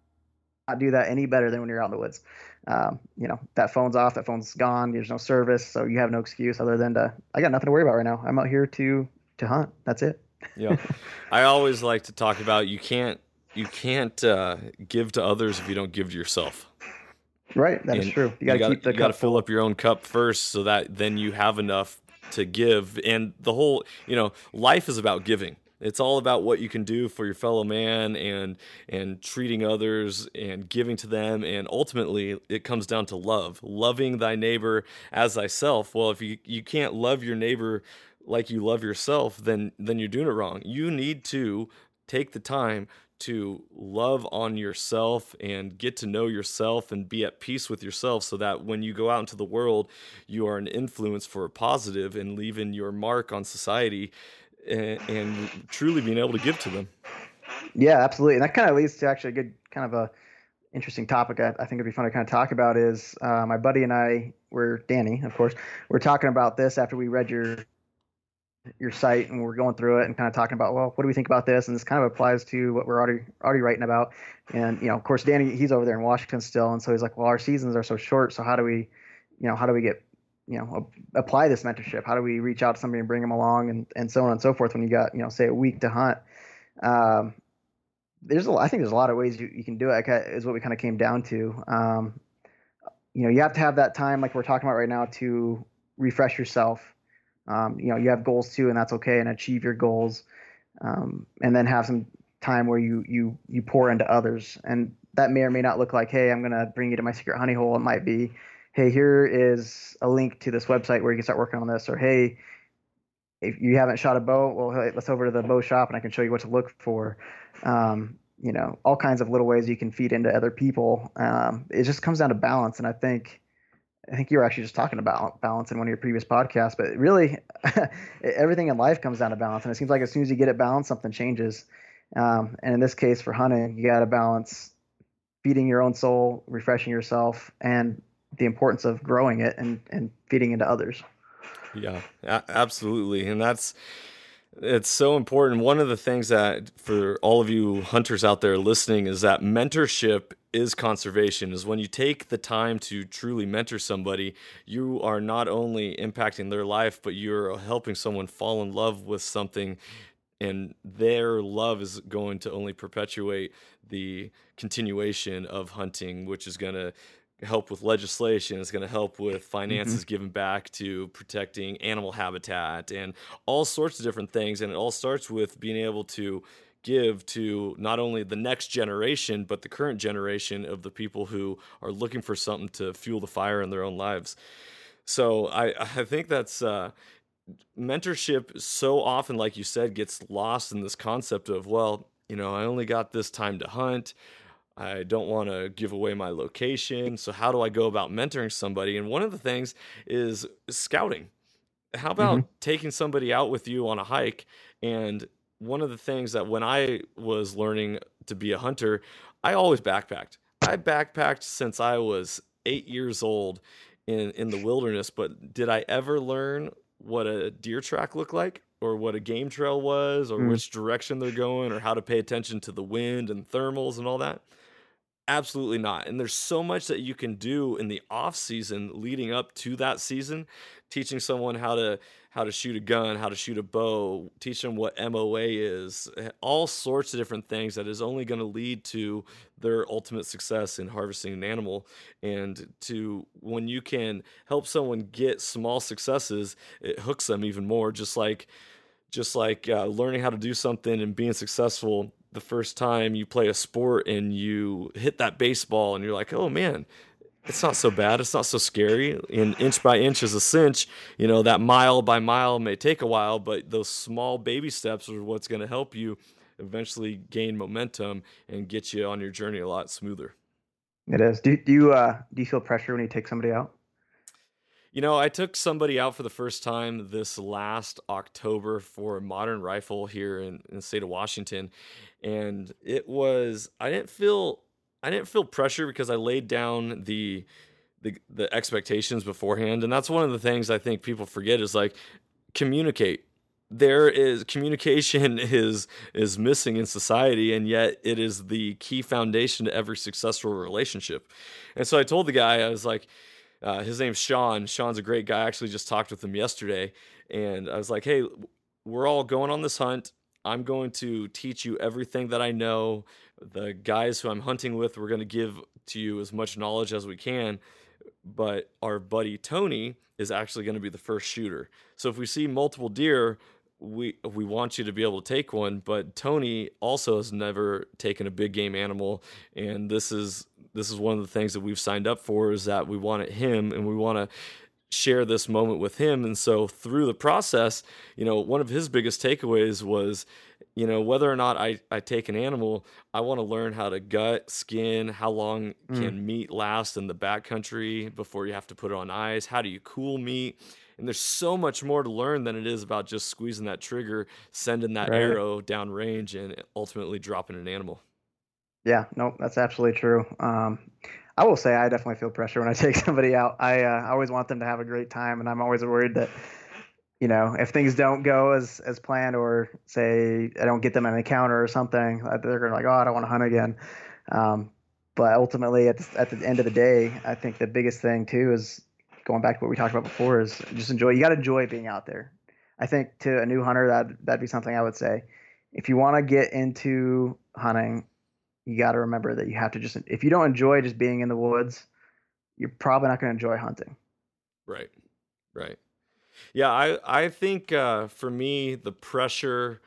do that any better than when you're out in the woods. Um, you know, that phone's off, that phone's gone, there's no service, so you have no excuse other than to, I got nothing to worry about right now. I'm out here to to hunt. That's it. Yeah. I always like to talk about you can't you can't uh, give to others if you don't give to yourself. Right, that and is true. You got to keep the you got to cup fill full. up your own cup first, so that then you have enough to give. And the whole, you know, life is about giving. It's all about what you can do for your fellow man, and and treating others and giving to them. And ultimately, it comes down to love, loving thy neighbor as thyself. Well, if you, you can't love your neighbor like you love yourself, then then you're doing it wrong. You need to take the time to love on yourself and get to know yourself and be at peace with yourself, so that when you go out into the world, you are an influence for a positive and leaving your mark on society, and, and truly being able to give to them. Yeah, absolutely. And that kind of leads to actually a good kind of a interesting topic I, I think it'd be fun to kind of talk about is uh, my buddy and I, we're Danny, of course, we're talking about this after we read your your site, and we're going through it and kind of talking about, well, what do we think about this? And this kind of applies to what we're already already writing about. And, you know, of course, Danny, he's over there in Washington still. And so he's like, well, our seasons are so short. So how do we, you know, how do we get, you know, apply this mentorship? How do we reach out to somebody and bring them along, and, and so on and so forth when you got, you know, say a week to hunt? Um, there's a, I think there's a lot of ways you, you can do it, is what we kind of came down to. Um, you know, you have to have that time like we're talking about right now to refresh yourself. Um, you know, you have goals too, and that's okay, and achieve your goals, um, and then have some time where you you you pour into others. And that may or may not look like, hey, I'm gonna bring you to my secret honey hole. It might be, hey, here is a link to this website where you can start working on this, or hey, if you haven't shot a bow, well, hey, let's over to the bow shop and I can show you what to look for. Um, you know, all kinds of little ways you can feed into other people. Um, it just comes down to balance, and I think. I think you were actually just talking about balance in one of your previous podcasts, but really everything in life comes down to balance. And it seems like as soon as you get it balanced, something changes. Um, and in this case for hunting, you got to balance feeding your own soul, refreshing yourself, and the importance of growing it and, and feeding into others. Yeah, a- absolutely. And that's, it's so important. One of the things that for all of you hunters out there listening is that mentorship is conservation. Is when you take the time to truly mentor somebody, you are not only impacting their life, but you're helping someone fall in love with something, and their love is going to only perpetuate the continuation of hunting, which is going to help with legislation. It's going to help with finances Mm-hmm. given back to protecting animal habitat and all sorts of different things. And it all starts with being able to give to not only the next generation, but the current generation of the people who are looking for something to fuel the fire in their own lives. So I, I think that's uh, mentorship so often, like you said, gets lost in this concept of, well, you know, I only got this time to hunt. I don't want to give away my location. So how do I go about mentoring somebody? And one of the things is scouting. How about Mm-hmm. taking somebody out with you on a hike? And one of the things that when I was learning to be a hunter, I always backpacked. I backpacked since I was eight years old in, in the wilderness. But did I ever learn what a deer track looked like, or what a game trail was, or Mm. which direction they're going, or how to pay attention to the wind and thermals and all that? Absolutely not. And there's so much that you can do in the off season leading up to that season, teaching someone how to how to shoot a gun, how to shoot a bow, teach them what M O A is, all sorts of different things that is only going to lead to their ultimate success in harvesting an animal. And to when you can help someone get small successes, it hooks them even more, just like just like uh, learning how to do something and being successful the first time you play a sport and you hit that baseball and you're like, oh man, it's not so bad. It's not so scary. And inch by inch is a cinch. You know, that mile by mile may take a while, but those small baby steps are what's going to help you eventually gain momentum and get you on your journey a lot smoother. It is. Do, do you uh, do you feel pressure when you take somebody out? You know, I took somebody out for the first time this last October for a modern rifle here in, in the state of Washington. And it was, I didn't feel, I didn't feel pressure because I laid down the, the, the expectations beforehand. And that's one of the things I think people forget is like communicate. There is communication is, is missing in society. And yet it is the key foundation to every successful relationship. And so I told the guy, I was like, Uh, his name's Sean. Sean's a great guy. I actually just talked with him yesterday. And I was like, hey, we're all going on this hunt. I'm going to teach you everything that I know. The guys who I'm hunting with, we're going to give to you as much knowledge as we can. But our buddy Tony is actually going to be the first shooter. So if we see multiple deer, we we want you to be able to take one. But Tony also has never taken a big game animal. And this is this is one of the things that we've signed up for, is that we wanted him and we want to share this moment with him. And so through the process, you know, one of his biggest takeaways was, you know, whether or not I, I take an animal, I want to learn how to gut, skin, how long Mm. can meat last in the backcountry before you have to put it on ice? How do you cool meat? And there's so much more to learn than it is about just squeezing that trigger, sending that Right. arrow down range, and ultimately dropping an animal. Yeah, no, that's absolutely true. Um, I will say I definitely feel pressure when I take somebody out. I uh, I always want them to have a great time, and I'm always worried that, you know, if things don't go as as planned, or say I don't get them an encounter or something, uh, they're gonna like, oh, I don't want to hunt again. Um, but ultimately, at the, at the end of the day, I think the biggest thing too is going back to what we talked about before, is just enjoy. You got to enjoy being out there. I think to a new hunter, that that'd be something I would say. If you want to get into hunting, you got to remember that you have to just, if you don't enjoy just being in the woods, you're probably not going to enjoy hunting. Right. Right. Yeah. I, I think, uh, for me, the pressure,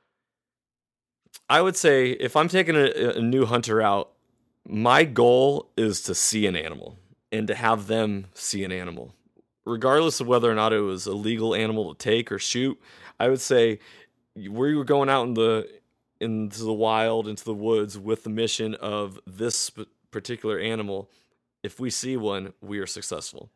I would say if I'm taking a, a new hunter out, my goal is to see an animal and to have them see an animal, regardless of whether or not it was a legal animal to take or shoot. I would say we were going out in the, into the wild, into the woods with the mission of this particular animal. If we see one, we are successful.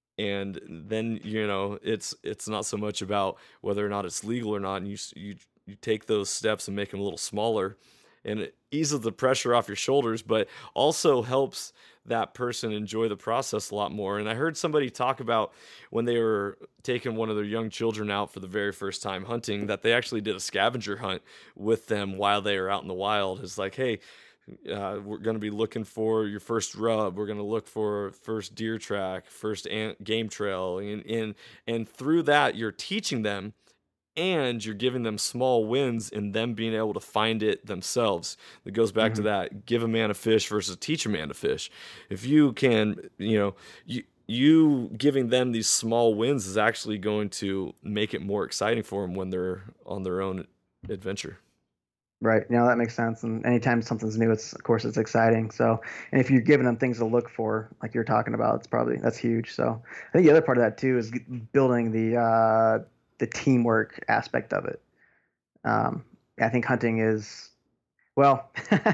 And then, you know, it's it's not so much about whether or not it's legal or not. And you you you take those steps and make them a little smaller, and it eases the pressure off your shoulders, but also helps that person enjoy the process a lot more. And I heard somebody talk about when they were taking one of their young children out for the very first time hunting, that they actually did a scavenger hunt with them while they were out in the wild. It's like, hey, uh, we're going to be looking for your first rub. We're going to look for first deer track, first ant, game trail. And, and, and through that, you're teaching them, and you're giving them small wins in them being able to find it themselves. That goes back Mm-hmm. to that, give a man a fish versus teach a man to fish. If you can, you know, you, you giving them these small wins is actually going to make it more exciting for them when they're on their own adventure. Right. You know, that makes sense. And anytime something's new, it's, of course, it's exciting. So, and if you're giving them things to look for, like you're talking about, it's probably, that's huge. So I think the other part of that too is g- building the, uh, the teamwork aspect of it. Um, I think hunting is, well,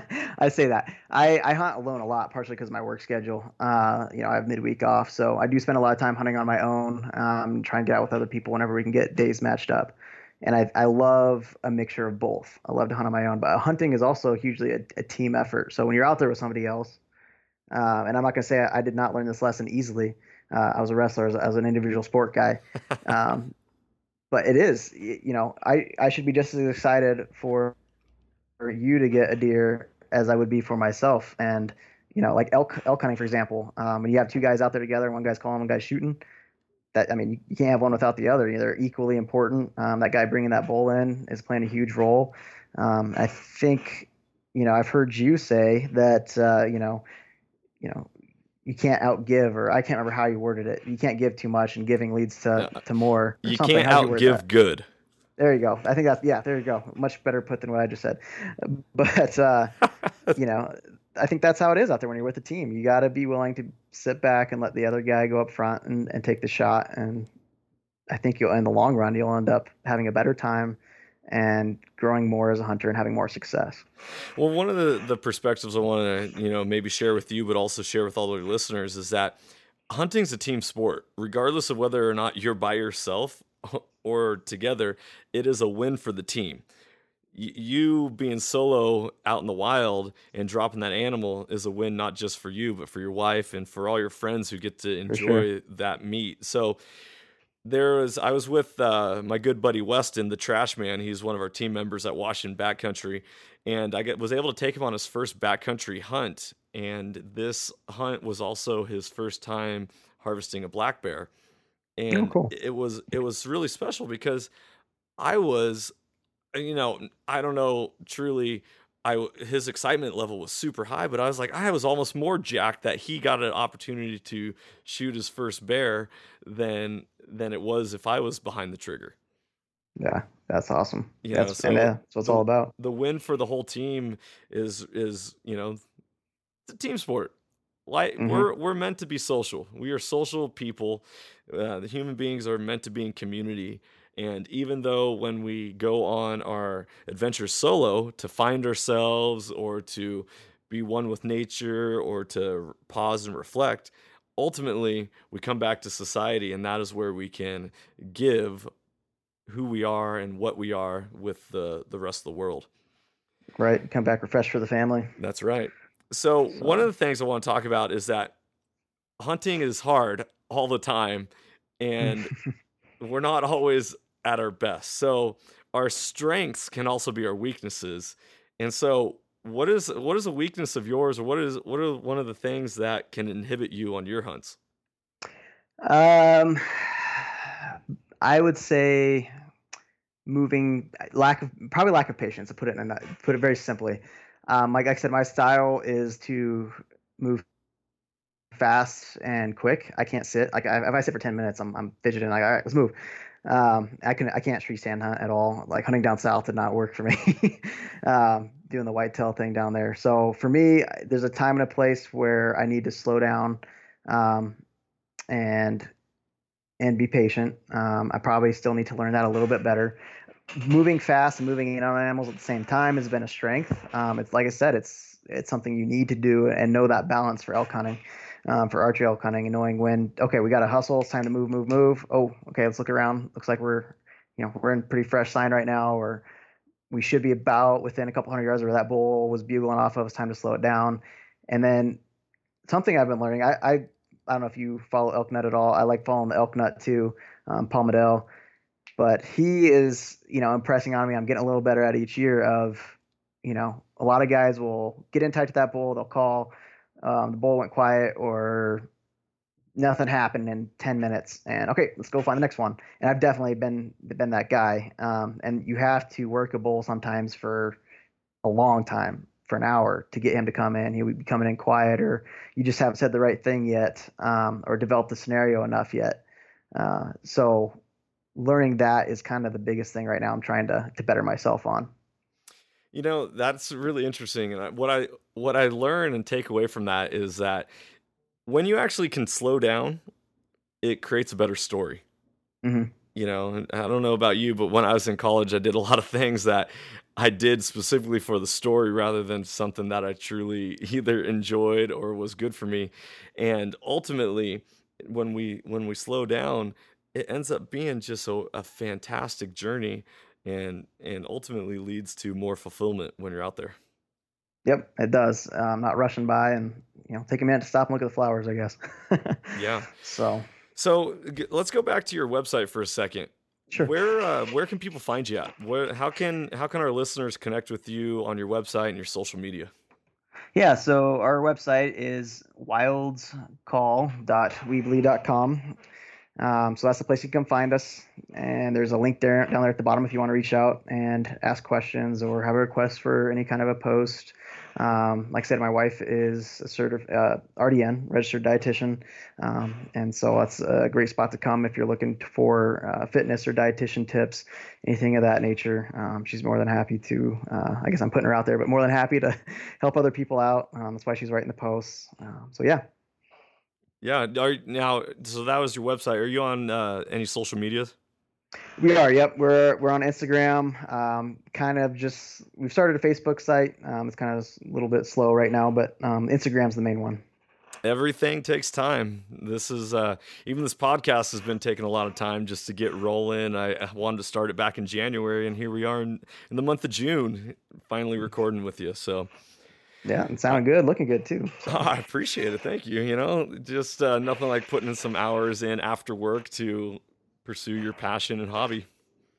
I say that I, I hunt alone a lot, partially because of my work schedule. Uh, you know, I have midweek off, so I do spend a lot of time hunting on my own, um, trying to get out with other people whenever we can get days matched up. And I, I love a mixture of both. I love to hunt on my own, but hunting is also hugely a, a team effort. So when you're out there with somebody else, uh, and I'm not gonna say I, I did not learn this lesson easily. Uh, I was a wrestler, as, as an individual sport guy. Um, but it is, you know, I, I should be just as excited for, for you to get a deer as I would be for myself. And you know, like elk elk hunting, for example. Um, when you have two guys out there together, one guy's calling, one guy's shooting. That I mean, you, you can't have one without the other. They're equally important. Um, that guy bringing that bull in is playing a huge role. Um, I think, you know, I've heard you say that, uh, you know, you know, you can't outgive, or I can't remember how you worded it. You can't give too much, and giving leads to, Uh, to more. You can't How'd you word outgive that? good. There you go. I think that's, yeah, there you go. Much better put than what I just said. But, uh, you know, I think that's how it is out there when you're with a team. You got to be willing to sit back and let the other guy go up front and, and take the shot. And I think you'll, in the long run, you'll end up having a better time and growing more as a hunter and having more success. Well, one of the, the perspectives I want to, you know, maybe share with you, but also share with all our listeners is that hunting's a team sport. Regardless of whether or not you're by yourself or together, it is a win for the team. Y- you being solo out in the wild and dropping that animal is a win, not just for you, but for your wife and for all your friends who get to enjoy sure. that meat. So there was, I was with uh, my good buddy Weston, the trash man. He's one of our team members at Washington Backcountry, and I get, was able to take him on his first backcountry hunt. And this hunt was also his first time harvesting a black bear. And Oh, cool. it was it was really special because I was, you know, I don't know, truly, I his excitement level was super high, but I was like, I was almost more jacked that he got an opportunity to shoot his first bear than than it was if I was behind the trigger. Yeah, that's awesome. You that's know, so and, uh, that's what it's the, all about. The win for the whole team is is you know, it's a team sport. Like Mm-hmm. we're we're meant to be social. We are social people. Uh, the human beings are meant to be in community. And even though when we go on our adventures solo to find ourselves or to be one with nature or to pause and reflect, ultimately we come back to society, and that is where we can give who we are and what we are with the, the rest of the world. Right. Come back refreshed for the family. That's right. So, So- one of the things I want to talk about is that hunting is hard all the time, and we're not always at our best. So our strengths can also be our weaknesses. And so what is what is a weakness of yours, or what is what are one of the things that can inhibit you on your hunts? Um, I would say moving lack of probably lack of patience. To put it in a, put it very simply, um, like I said, my style is to move fast and quick. I can't sit. Like if I sit for ten minutes, I'm I'm fidgeting. Like all right, let's move. Um, I can I can't tree stand hunt at all. Like hunting down south did not work for me. um, doing the whitetail thing down there. So for me, there's a time and a place where I need to slow down, um, and and be patient. Um, I probably still need to learn that a little bit better. Moving fast and moving in on animals at the same time has been a strength. Um, it's like I said, it's it's something you need to do and know that balance for elk hunting. Um, for archery elk hunting, and knowing when, okay, we got to hustle, it's time to move, move, move. Oh, okay, let's look around. Looks like we're, you know, we're in pretty fresh sign right now, or we should be about within a couple hundred yards of where that bull was bugling off of. It's time to slow it down. And then something I've been learning, I I, I don't know if you follow Elk Nut at all. I like following the Elk Nut too, um, Paul Medell, but he is, you know, impressing on me. I'm getting a little better at each year of, you know, a lot of guys will get in touch with that bull. They'll call. Um, the bull went quiet, or nothing happened in ten minutes, and okay, let's go find the next one. And I've definitely been been that guy. Um, and you have to work a bull sometimes for a long time, for an hour, to get him to come in. He would be coming in quiet, or you just haven't said the right thing yet, um, or developed the scenario enough yet. Uh, so learning that is kind of the biggest thing right now. I'm trying to to better myself on. You know, that's really interesting. And what I what I learn and take away from that is that when you actually can slow down, it creates a better story. Mm-hmm. You know, I don't know about you, but when I was in college, I did a lot of things that I did specifically for the story rather than something that I truly either enjoyed or was good for me. And ultimately, when we when we slow down, it ends up being just a, a fantastic journey. And and ultimately leads to more fulfillment when you're out there. Yep, it does. Uh, I'm not rushing by, and you know, take a minute to stop and look at the flowers, I guess. Yeah. So. So g- let's go back to your website for a second. Sure. Where uh, where can people find you at? Where how can how can our listeners connect with you on your website and your social media? Yeah, so our website is wilds call dot weebly dot com. Um, so that's the place you can find us. And there's a link there down there at the bottom if you want to reach out and ask questions or have a request for any kind of a post. Um, like I said, my wife is a certif- uh, R D N, registered dietitian. Um, and so that's a great spot to come if you're looking for uh, fitness or dietitian tips, anything of that nature. Um, she's more than happy to, uh, I guess I'm putting her out there, but more than happy to help other people out. Um, that's why she's writing the posts. Um, so yeah. Yeah. Are, now, so that was your website. Are you on uh, any social medias? We are. Yep. We're we're on Instagram. Um, kind of just we've started a Facebook site. Um, it's kind of a little bit slow right now, but um, Instagram's the main one. Everything takes time. This is uh, even this podcast has been taking a lot of time just to get rolling. I, I wanted to start it back in January, and here we are in, in the month of June, finally recording with you. So. Yeah, it sounded good, looking good too. So. Oh, I appreciate it. Thank you. You know, just uh, nothing like putting in some hours in after work to pursue your passion and hobby.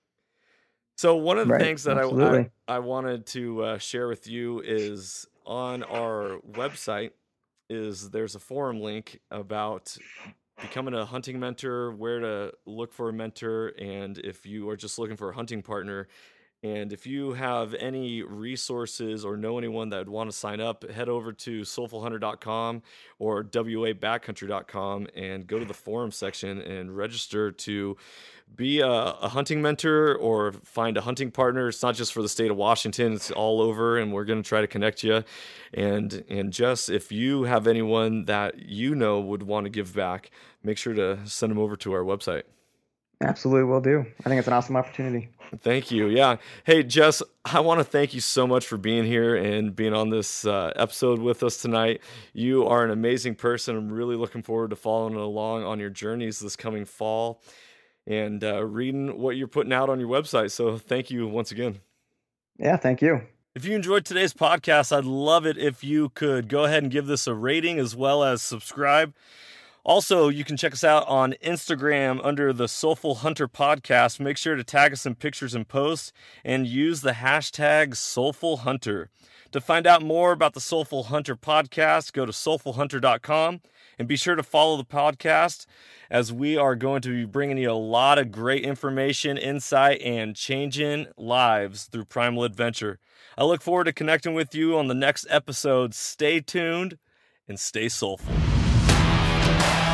So one of the right. things that I, I I wanted to uh, share with you is on our website is there's a forum link about becoming a hunting mentor, where to look for a mentor, and if you are just looking for a hunting partner. And if you have any resources or know anyone that would want to sign up, head over to soulful hunter dot com or w a backcountry dot com and go to the forum section and register to be a, a hunting mentor or find a hunting partner. It's not just for the state of Washington, it's all over, and we're going to try to connect you. And and just if you have anyone that you know would want to give back, make sure to send them over to our website. Absolutely will do. I think it's an awesome opportunity. Thank you. Yeah. Hey, Jess, I want to thank you so much for being here and being on this uh, episode with us tonight. You are an amazing person. I'm really looking forward to following along on your journeys this coming fall and uh, reading what you're putting out on your website. So thank you once again. Yeah, thank you. If you enjoyed today's podcast, I'd love it if you could go ahead and give this a rating as well as subscribe. Also, you can check us out on Instagram under the Soulful Hunter Podcast. Make sure to tag us in pictures and posts and use the hashtag Soulful Hunter. To find out more about the Soulful Hunter Podcast, go to soulful hunter dot com and be sure to follow the podcast as we are going to be bringing you a lot of great information, insight, and changing lives through Primal Adventure. I look forward to connecting with you on the next episode. Stay tuned and stay soulful.